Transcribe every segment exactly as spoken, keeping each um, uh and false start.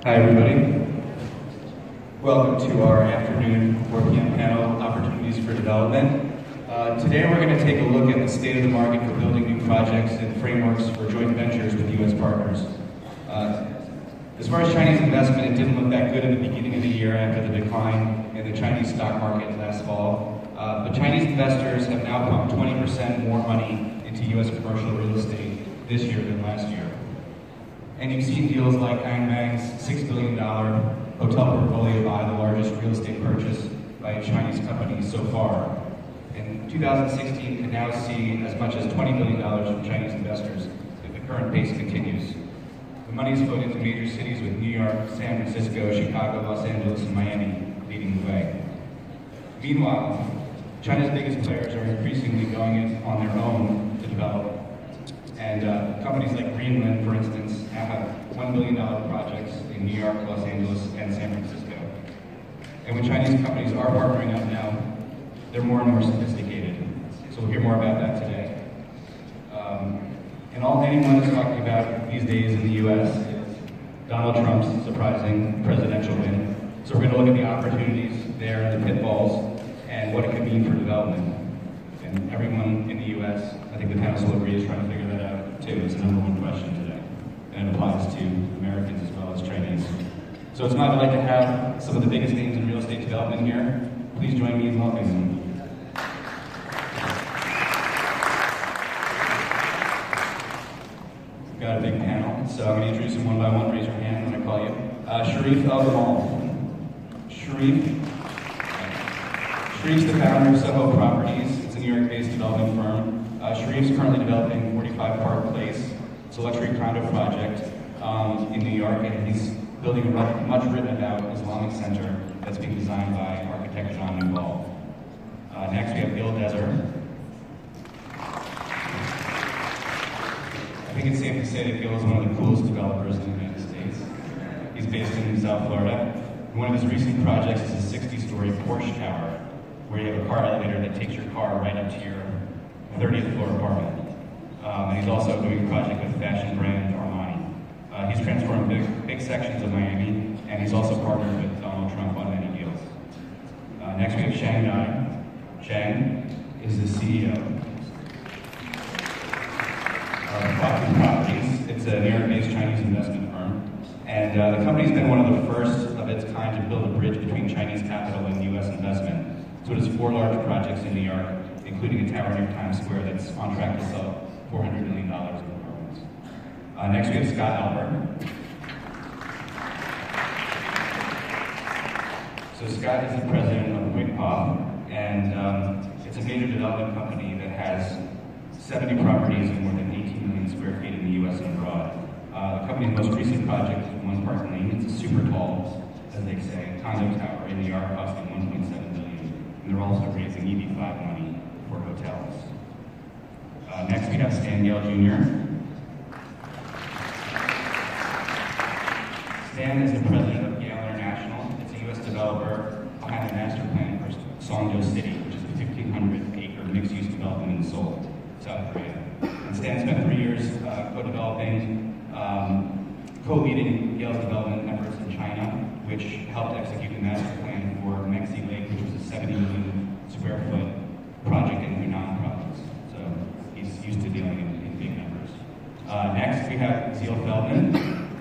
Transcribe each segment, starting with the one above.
Hi, everybody. Welcome to our afternoon four p m panel, Opportunities for Development. Uh, today we're going to take a look at the state of the market for building new projects and frameworks for joint ventures with U S partners. Uh, as far as Chinese investment, it didn't look that good at the beginning of the year after the decline in the Chinese stock market last fall. Uh, but Chinese investors have now pumped twenty percent more money into U S commercial real estate this year than last year. And you've seen deals like Angbang's six billion dollar hotel portfolio buy, the largest real estate purchase by a Chinese company so far. And two thousand sixteen can now see as much as twenty billion dollars from Chinese investors if the current pace continues. The money is flowed into major cities with New York, San Francisco, Chicago, Los Angeles, and Miami leading the way. Meanwhile, China's biggest players are increasingly going in on their own to develop. And uh, companies like Greenland, for instance, now have one billion dollar projects in New York, Los Angeles, and San Francisco. And when Chinese companies are partnering up now, they're more and more sophisticated. So we'll hear more about that today. Um, and all anyone is talking about these days in the U S is Donald Trump's surprising presidential win. So we're going to look at the opportunities there and the pitfalls and what it could mean for development. And everyone in the U S, I think the panel will agree, is trying to figure that out too. It's the number one question today. And it applies to Americans as well as Chinese. So it's my delight to have some of the biggest names in real estate development here. Please join me in welcoming them. We've got a big panel, so I'm going to introduce them one by one. Raise your hand when I call you. Uh, Sharif El-Gamal. Sharif. Sharif's the founder of Soho Properties. It's a New York-based development firm. Uh, Sharif's currently developing forty-five Park Place. It's a luxury condo project um, in New York, and he's building a much written about Islamic center that's being designed by architect John Newball. Uh, next, we have Gil Deser. I think it's safe to say that Gil is one of the coolest developers in the United States. He's based in South Florida. One of his recent projects is a sixty story Porsche tower, where you have a car elevator that takes your car right up to your thirtieth floor apartment. Um, and he's also doing a project with fashion brand Armani. Uh, he's transformed big, big sections of Miami, and he's also partnered with Donald Trump on many deals. Uh, next we have Shang Dai. Shang is the C E O of Fox Properties. It's a New York-based Chinese investment firm. And uh, the company's been one of the first of its kind to build a bridge between Chinese capital and U S investment. So it has four large projects in New York, including a tower near Times Square that's on track to sell four hundred million dollars in apartments. Uh, next we have Scott Alpert. So Scott is the president of Wigpop, and um, it's a major development company that has seventy properties and more than eighteen million square feet in the U S and abroad. Uh, the company's most recent project is One Park Lane. It's a super tall, as they say, condo tower in New York costing one point seven billion dollars. And they're also raising E B five money for hotels. Uh, next we have Stan Gale Junior Stan is the president of Gale International. It's a U S developer behind the master plan for Songdo City, which is a fifteen hundred acre mixed-use development in Seoul, South Korea. And Stan spent three years uh, co-developing, um, co-leading Gale's development efforts in China, which helped execute the master plan for Mexi Lake, which was a seventy million square foot project in Hunan province. So he's used to dealing in, in big numbers. Uh, next, we have Zeal Feldman.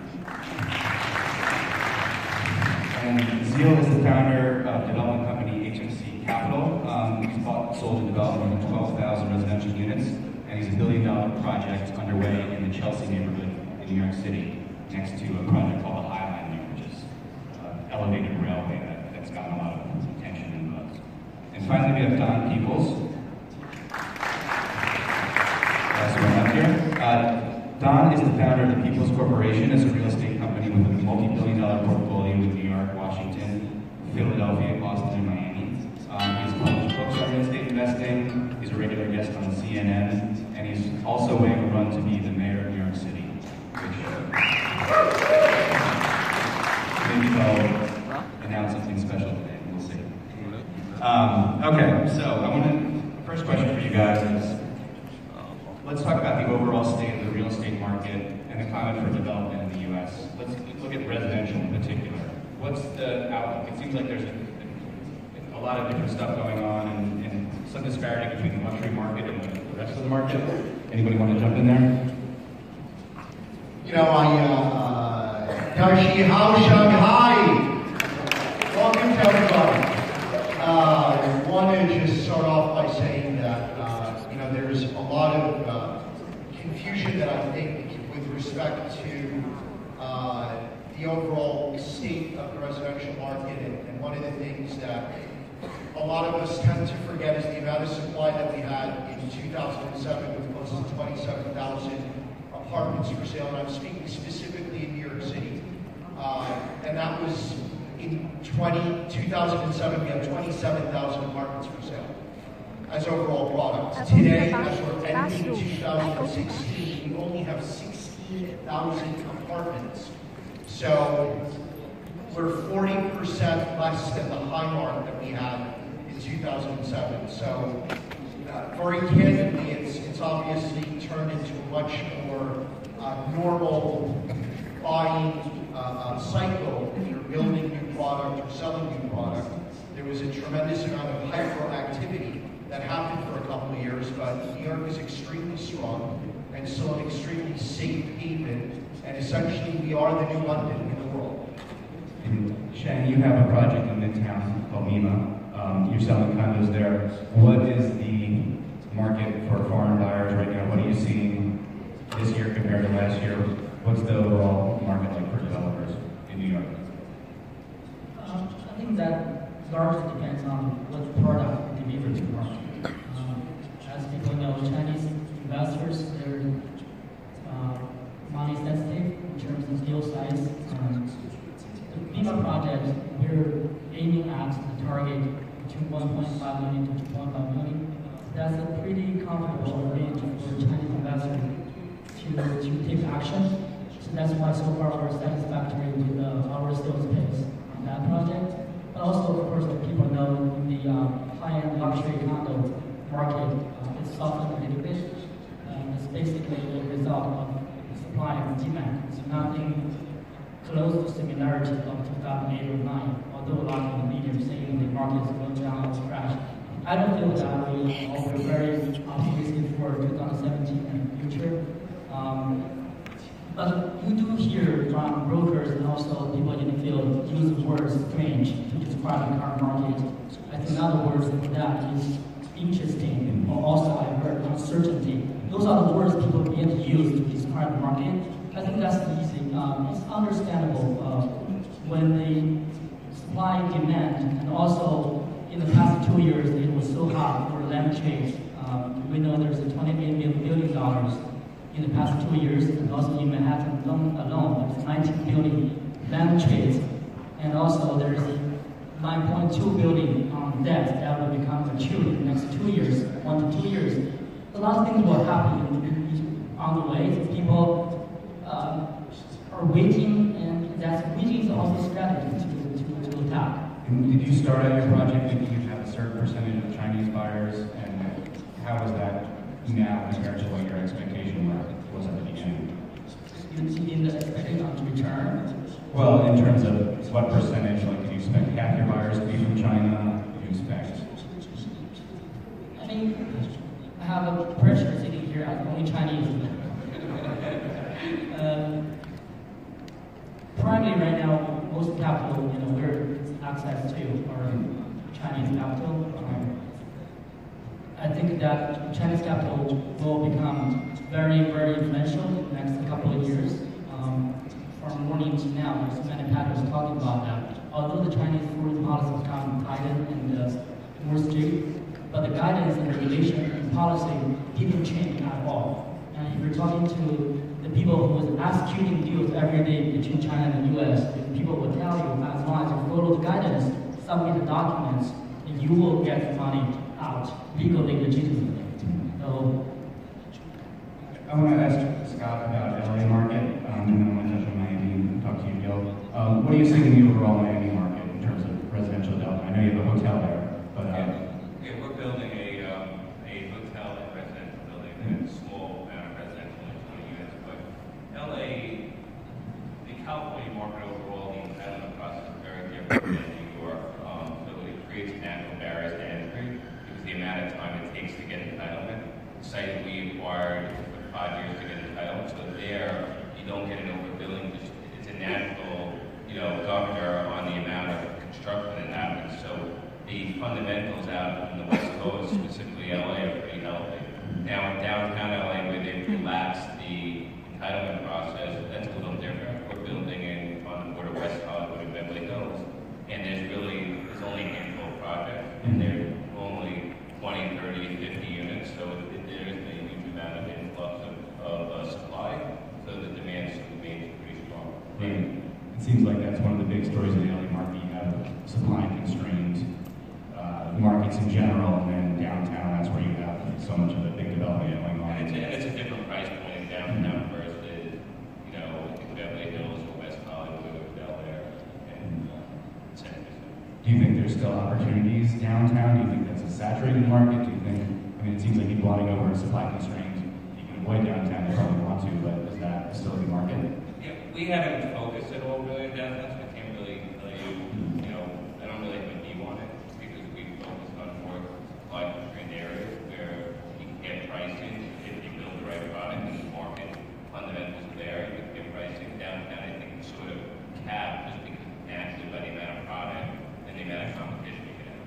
And Zeal is the founder of development company H M C Capital. Um, he's bought, sold, and developed more than twelve thousand residential units, and he's a billion dollar project underway in the Chelsea neighborhood in New York City, next to a project called the High Line, which is an elevated railway that, that's gotten a lot of attention and buzz. And finally, we have Don Peoples. Uh, so we're up here. Uh, Don is the founder of the Peoples Corporation. It's a real estate company with a multi-billion dollar portfolio in New York, Washington, Philadelphia, Boston, and Miami. Um, he's published books on real estate investing. He's a regular guest on C N N, and he's also weighing a run to be the mayor of New York City, which uh, maybe they'll announce something special today. We'll see. Um, okay, so I want to. First question for you guys is, let's talk about about the overall state of the real estate market and the climate for development in the U S. Let's look at residential in particular. What's the outlook? It seems like there's a, a lot of different stuff going on and, and some disparity between the luxury market and the rest of the market. Anybody want to jump in there? You know, I, uh, Dashi Hao Shanghai. Welcome to everybody. Uh, I want to just start off by saying that, uh, you know, there's a lot of uh, confusion that I think with respect to uh, the overall state of the residential market, and, and one of the things that a lot of us tend to forget is the amount of supply that we had in two thousand seven with close to twenty-seven thousand apartments for sale, and I'm speaking specifically in New York City. Uh, and that was in two thousand seven, we had twenty-seven thousand apartments for sale as overall product. Today, as we're ending two thousand sixteen, we only have sixteen thousand apartments. So we're forty percent less than the high mark that we had in two thousand seven. So uh, very candidly, it's, it's obviously turned into a much more uh, normal buying uh, uh, cycle if you're building new product or selling new product. There was a tremendous amount of hyperactivity that happened for a couple of years, but New York is extremely strong and still an extremely safe haven, and essentially we are the new London in the world. And Shang, you have a project in Midtown called Mima. Um, you're selling condos there. What is the market for foreign buyers right now? What are you seeing this year compared to last year? What's the overall market like for developers in New York? Um, I think that largely depends on what product they deliver to the market. Um, as people know, Chinese investors, they're uh, money sensitive in terms of deal size. Um, the Mima project, we're aiming at the target between one point five million to two point five million. That's a pretty comfortable range for Chinese investors to, to take action. So that's why so far we're satisfactory with uh, our sales pace on that project. But also, of course, like people know, in the uh, high-end luxury condo market, uh, it's softened a little bit. Um, it's basically a result of supply and demand. So nothing close to similarity of two thousand eight or nine, although a lot of the media are saying the market is going down or crash. I don't feel that way. We're very optimistic for two thousand seventeen and the future. Um, but you do hear from brokers and also people in the field use the word strange to describe the current market. I think another word for that is interesting, or also I heard uncertainty. Those are the words people begin to use to describe the market. I think that's easy. Um, it's understandable uh, when the supply and demand, and also in the past two years it was so hot for land trades. Um, we know there's a twenty-eight billion dollars in the past two years, and also in Manhattan alone, there's nineteen billion land trades, and also there's nine point two billion on debt that will become mature in the next two years, one to two years. A lot of things will happen on the way. People uh, are waiting, and that's waiting is also a strategy to, to, to attack. And did you start out your project thinking you'd have a certain percentage of Chinese buyers, and how is that now compared to what your expectation was at the beginning? You mean the expectation on return? Well, in terms of what percentage, like, do you expect half your buyers to be from China? Do you expect? I mean, I have a pressure sitting here as only Chinese. um, primarily right now, most capital, you know, we're access to are Chinese capital. Um, I think that Chinese capital will become very, very influential in the next couple of years. Um, from morning to now, there's many patterns talking about that. Although the Chinese foreign policy has become tightened and uh, more strict, but the guidance and regulation and policy didn't change at all. And if you're talking to the people who is executing deals every day between China and the U S, the people will tell you, as long as you follow the guidance, submit the documents, and you will get the money out legally, legitimately. So, I want to ask Scott about L A market, um, and then I want to touch on Miami and talk to you, Gil. Um, what are you seeing in the overall Miami market in terms of residential development? I know you have a hotel there, but uh, yeah, yeah, we're building a um, a hotel and residential building, and a small amount of residential. entitlement process, that's a little different. We're building in on the border of West Hollywood and Beverly Hills, and there's really, there's only a handful of projects, and there's only twenty, thirty, fifty units, so it, it, there isn't a huge amount of influx of, of uh, supply, so the demand still remains pretty strong. Right. It seems like that's one of the big stories of the L A market. You have supply constrained uh, markets in general, and then downtown, that's where you have so much of the big development going on. And it's, and it's a different price point in downtown versus, you know, in Beverly Hills or West Hollywood or Bel Air and uh, San Francisco. Do you think there's still opportunities downtown? Do you think that's a saturated market? Do you think, I mean, it seems like people wanting over supply constrained. You can avoid downtown, they probably want to, but is that still a market? Yeah, we haven't focused at all really on downtown, so I can't really tell you, you know, I don't really have a view on it because we focus on more supply constrained areas where you can get pricing if you build the right product in the market. Fundamentals are there, you can get pricing. Downtown, I think, is sort of capped just because naturally by the amount of product and the amount of competition you can have.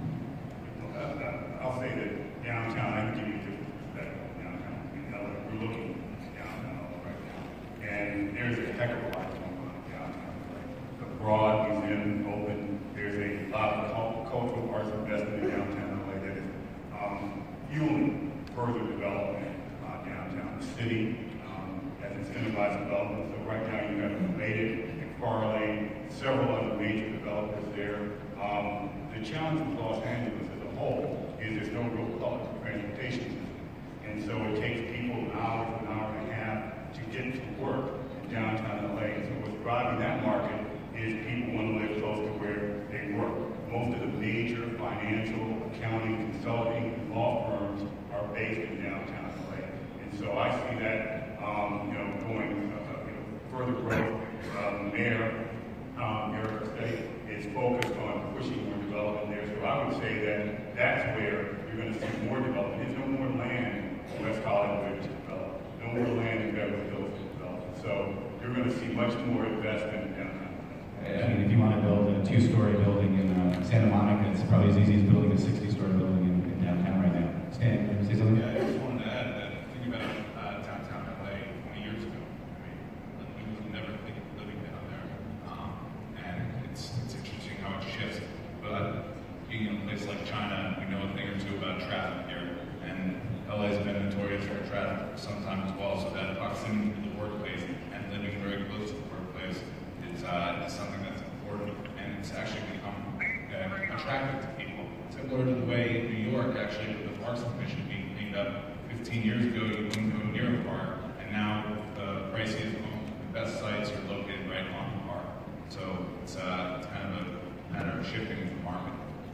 Uh, I'll say that downtown, I can give you a different perspective of downtown. You know, we're looking downtown right now, and there's a heck of a lot going on downtown. The Broad Museum open. There's a lot of cult- cultural arts investment in downtown L A that is um, fueling further development uh, downtown. The city um, has incentivized development. So right now you have Related, McFarlane, several other major developers there. Um, the challenge with Los Angeles as a whole is there's no real public transportation system. And so it takes people an hour to an hour and a half to get to work in downtown L A. And so what's driving that market is people want to live close to where they work. Most of the major financial, accounting, consulting, law firms are based in downtown L A. And so I see that, um, you know, going uh, you know, further growth. Uh, the mayor, um, Eric State, is focused on pushing more development there. So I would say that that's where you're going to see more development. There's no more land in West Hollywood to develop. No more land in Beverly Hills to develop. So you're going to see much more investment in downtown. I mean, if you want to build a two-story building in uh, Santa Monica, it's probably as easy as building a sixty-story building in, in downtown right now. Stan, can you say something? Yeah, I just wanted to add that think about uh, downtown L A twenty years ago. I mean, we would never think of living down there. Um, and it's it's interesting how it shifts. But being in a place like China, we know a thing or two about traffic here. And L A has been notorious for traffic for some time as well. So that proximity to the workplace and living very close to the workplace is, uh, is something that's important. And it's actually become uh, attractive to people. Similar to the way in New York, actually, with the Parks Commission being cleaned up fifteen years ago, you couldn't go near a park, and now the priciest, the best sites are located right on the park. So it's, uh, it's kind of a matter of shifting the market.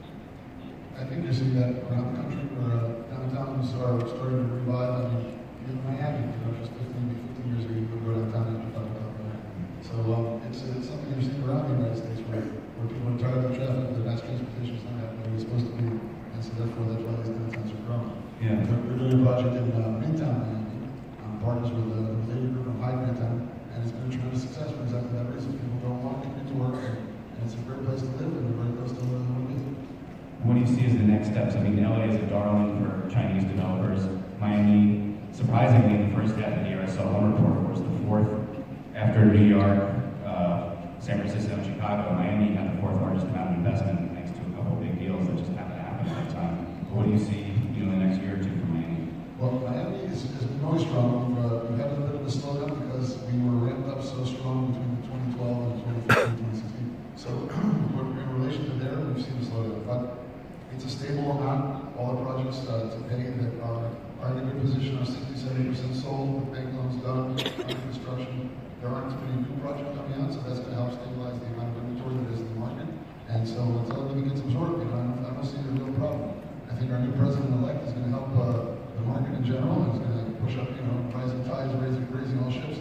I think you're seeing that around the country where uh, downtowns are starting to revive. I mean, in Miami, you know, just fifteen, fifteen years ago, you could go downtown and find a company. So um, it's, it's something you're seeing around the United States where, where people are tired of the traffic, the mass transportation is not happening where it's supposed to be. And so therefore, that's why these downtowns are growing. Yeah. We're, we're doing a project in uh, Midtown Miami, um, partners with the uh, Lady Group from Hyde Midtown, and it's been a tremendous success for exactly that reason. People don't want to commute to work, and, and it's a great place to live, and a great place to where they want to be. What do you see as the next steps? I mean, L A is a darling for Chinese developers. Miami, surprisingly, in the first half of the year, I saw one report was the fourth after New York, uh, San Francisco, and Chicago. Miami had the fourth largest amount of investment thanks to a couple of big deals that just happened to happen at that time. What do you see, you know, in the next year or two for Miami? Well, Miami is, has been always strong. We've, uh, we've had a bit of a slowdown because we were ramped up so strong between twenty twelve and twenty fifteen, twenty sixteen. So in relation to there, we've seen a slowdown. But it's a stable amount. All the projects uh, today that are, are in a good position are sixty, seventy percent sold, with bank loans done, under construction. There aren't as many new projects coming out, so that's going to help stabilize the amount of inventory that is in the market. And so until we get absorbed, you know, I don't, I don't see a real problem. I think our new president-elect is going to help uh, the market in general, and is going to push up, you know, rising tides, raising, raising all ships.